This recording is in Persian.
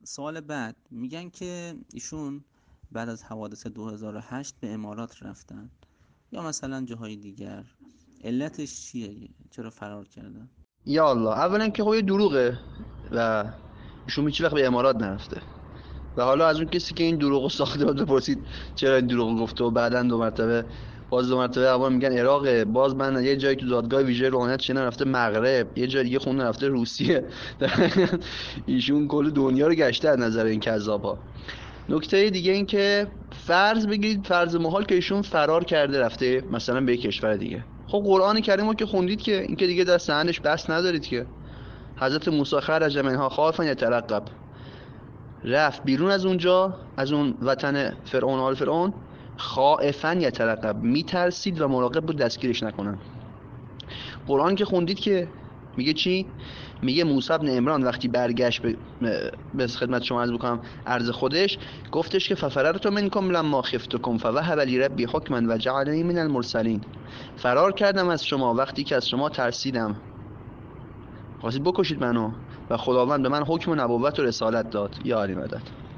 سوال بعد میگن که ایشون بعد از حوادث 2008 به امارات رفتن یا مثلا جاهای دیگر، علتش چیه؟ چرا فرار کردن؟ یا الله، اولا که خب یه دروغه و ایشون هیچ وقت به امارات نرفته. و حالا از اون کسی که این دروغو ساخته بود بپرسید چرا این دروغو گفته و بعداً دو مرتبه اول میگن عراق، باز من یه جایی تو دادگاه ویژه روحانیت شنیدم رفته مغرب، یه جای دیگه خوندم رفته روسیه. ایشون کل دنیا رو گشته از نظر این کذاب‌ها. نکته دیگه این که فرض بگیرید، فرض محال که ایشون فرار کرده رفته مثلا به یک کشور دیگه. خب قرآن کریمو که خوندید که این که دیگه در سندش بس ندارید که حضرت موسی خرج منها خائفا یترقب، رفت بیرون از اونجا، از اون وطن فرعون آل فرعون، خائفا یترقب، میترسید و مراقب بود دستگیرش نکنن. قرآن که خوندید که میگه چی؟ میگه موسی بن عمران وقتی برگشت به خدمت شما عرض بکنم عرض خودش، گفتش که ففررت منکم لما خفتکم فوهب لی ربی حکما و جعلنی من المرسلین، فرار کردم از شما وقتی که از شما ترسیدم، خواستید بکشید منو و خداوند به من حکم و نبوت و رسالت داد. یا علی مدد.